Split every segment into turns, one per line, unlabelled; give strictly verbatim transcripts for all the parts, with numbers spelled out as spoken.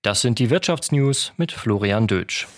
Das sind die Wirtschaftsnews mit Florian Dötsch.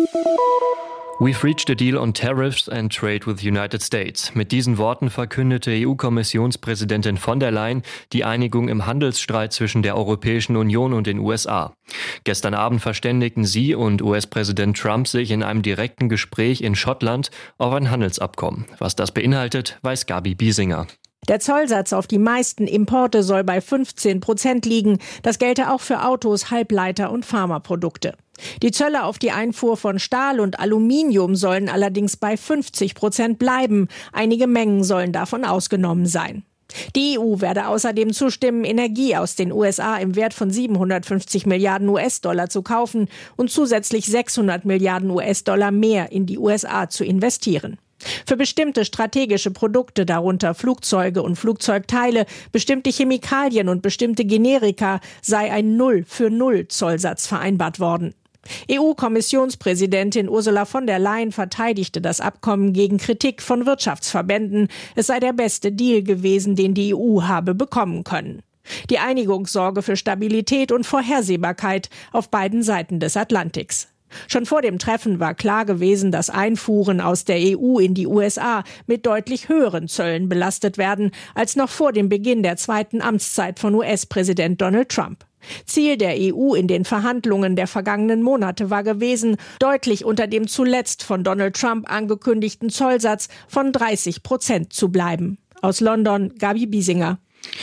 We've reached a deal on tariffs and trade with the United States. Mit diesen Worten verkündete E U-Kommissionspräsidentin von der Leyen die Einigung im Handelsstreit zwischen der Europäischen Union und den U S A. Gestern Abend verständigten sie und U S-Präsident Trump sich in einem direkten Gespräch in Schottland auf ein Handelsabkommen. Was das beinhaltet, weiß Gabi Biesinger.
Der Zollsatz auf die meisten Importe soll bei fünfzehn Prozent liegen. Das gelte auch für Autos, Halbleiter und Pharmaprodukte. Die Zölle auf die Einfuhr von Stahl und Aluminium sollen allerdings bei fünfzig Prozent bleiben. Einige Mengen sollen davon ausgenommen sein. Die E U werde außerdem zustimmen, Energie aus den U S A im Wert von siebenhundertfünfzig Milliarden U S-Dollar zu kaufen und zusätzlich sechshundert Milliarden U S-Dollar mehr in die U S A zu investieren. Für bestimmte strategische Produkte, darunter Flugzeuge und Flugzeugteile, bestimmte Chemikalien und bestimmte Generika, sei ein Null für Null Zollsatz vereinbart worden. E U-Kommissionspräsidentin Ursula von der Leyen verteidigte das Abkommen gegen Kritik von Wirtschaftsverbänden. Es sei der beste Deal gewesen, den die E U habe bekommen können. Die Einigung sorge für Stabilität und Vorhersehbarkeit auf beiden Seiten des Atlantiks. Schon vor dem Treffen war klar gewesen, dass Einfuhren aus der E U in die U S A mit deutlich höheren Zöllen belastet werden, als noch vor dem Beginn der zweiten Amtszeit von U S-Präsident Donald Trump. Ziel der E U in den Verhandlungen der vergangenen Monate war gewesen, deutlich unter dem zuletzt von Donald Trump angekündigten Zollsatz von dreißig Prozent zu bleiben. Aus London, Gabi Biesinger.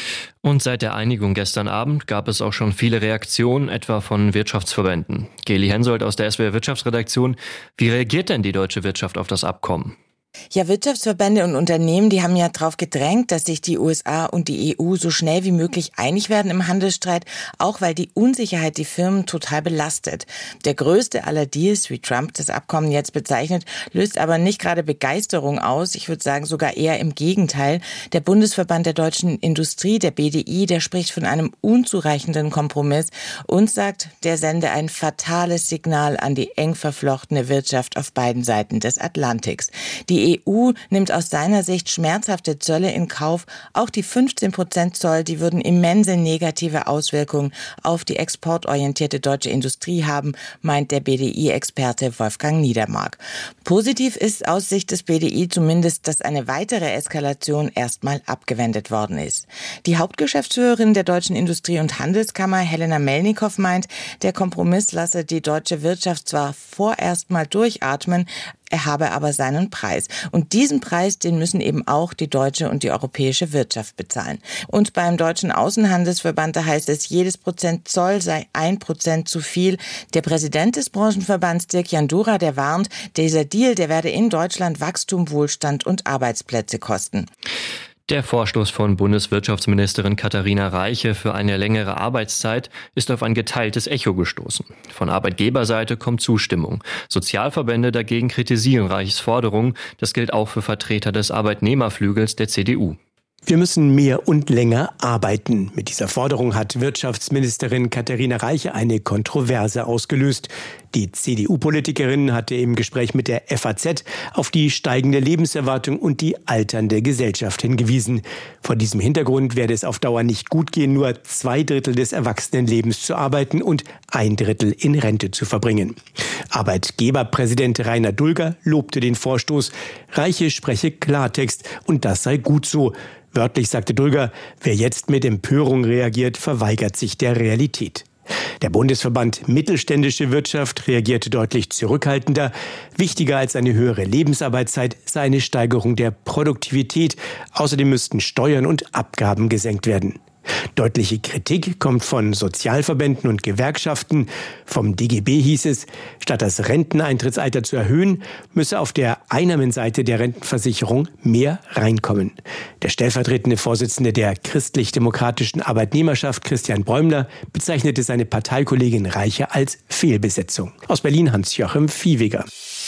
Und seit der Einigung gestern Abend gab es auch schon viele Reaktionen, etwa von Wirtschaftsverbänden. Geli Hensoldt aus der S W R Wirtschaftsredaktion. Wie reagiert denn die deutsche Wirtschaft auf das Abkommen?
Ja, Wirtschaftsverbände und Unternehmen, die haben ja darauf gedrängt, dass sich die U S A und die E U so schnell wie möglich einig werden im Handelsstreit, auch weil die Unsicherheit die Firmen total belastet. Der größte aller Deals, wie Trump das Abkommen jetzt bezeichnet, löst aber nicht gerade Begeisterung aus. Ich würde sagen sogar eher im Gegenteil. Der Bundesverband der deutschen Industrie, der B D I, der spricht von einem unzureichenden Kompromiss und sagt, der sende ein fatales Signal an die eng verflochtene Wirtschaft auf beiden Seiten des Atlantiks. Die Die E U nimmt aus seiner Sicht schmerzhafte Zölle in Kauf. Auch die fünfzehn Prozent Zoll, die würden immense negative Auswirkungen auf die exportorientierte deutsche Industrie haben, meint der B D I-Experte Wolfgang Niedermark. Positiv ist aus Sicht des B D I zumindest, dass eine weitere Eskalation erstmal abgewendet worden ist. Die Hauptgeschäftsführerin der Deutschen Industrie- und Handelskammer, Helena Melnikow, meint, der Kompromiss lasse die deutsche Wirtschaft zwar vorerst mal durchatmen, er habe aber seinen Preis. Und diesen Preis, den müssen eben auch die deutsche und die europäische Wirtschaft bezahlen. Und beim Deutschen Außenhandelsverband, da heißt es, jedes Prozent Zoll sei ein Prozent zu viel. Der Präsident des Branchenverbands, Dirk Jandura, der warnt, dieser Deal, der werde in Deutschland Wachstum, Wohlstand und Arbeitsplätze kosten.
Der Vorstoß von Bundeswirtschaftsministerin Katharina Reiche für eine längere Arbeitszeit ist auf ein geteiltes Echo gestoßen. Von Arbeitgeberseite kommt Zustimmung. Sozialverbände dagegen kritisieren Reiches Forderungen. Das gilt auch für Vertreter des Arbeitnehmerflügels der C D U.
Wir müssen mehr und länger arbeiten. Mit dieser Forderung hat Wirtschaftsministerin Katharina Reiche eine Kontroverse ausgelöst. Die C D U-Politikerin hatte im Gespräch mit der F A Z auf die steigende Lebenserwartung und die alternde Gesellschaft hingewiesen. Vor diesem Hintergrund werde es auf Dauer nicht gut gehen, nur zwei Drittel des Erwachsenenlebens zu arbeiten und ein Drittel in Rente zu verbringen. Arbeitgeberpräsident Rainer Dulger lobte den Vorstoß. Reiche spreche Klartext und das sei gut so. Wörtlich sagte Dulger, wer jetzt mit Empörung reagiert, verweigert sich der Realität. Der Bundesverband Mittelständische Wirtschaft reagierte deutlich zurückhaltender. Wichtiger als eine höhere Lebensarbeitszeit sei eine Steigerung der Produktivität. Außerdem müssten Steuern und Abgaben gesenkt werden. Deutliche Kritik kommt von Sozialverbänden und Gewerkschaften. Vom D G B hieß es, statt das Renteneintrittsalter zu erhöhen, müsse auf der Einnahmenseite der Rentenversicherung mehr reinkommen. Der stellvertretende Vorsitzende der christlich-demokratischen Arbeitnehmerschaft, Christian Bräumler, bezeichnete seine Parteikollegin Reiche als Fehlbesetzung. Aus Berlin Hans-Joachim Viehweger.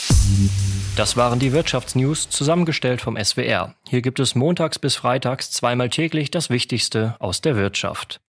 Das waren die Wirtschaftsnews, zusammengestellt vom S W R. Hier gibt es montags bis freitags zweimal täglich das Wichtigste aus der Wirtschaft.